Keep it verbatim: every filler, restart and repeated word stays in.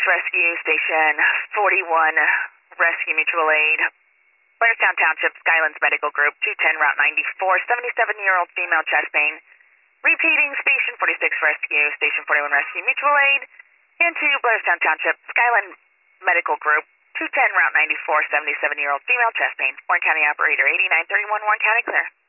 Rescue, Station forty-one, Rescue Mutual Aid. Blairstown Township, Skylands Medical Group, two ten Route ninety-four, seventy-seven-year-old female chest pain. Repeating, Station forty-six Rescue, Station forty-one Rescue Mutual Aid. Into Blairstown Township, Skyland Medical Group, two ten Route ninety-four, seventy-seven-year-old female chest pain. Warren County Operator eighty-nine thirty-one, Warren County clear.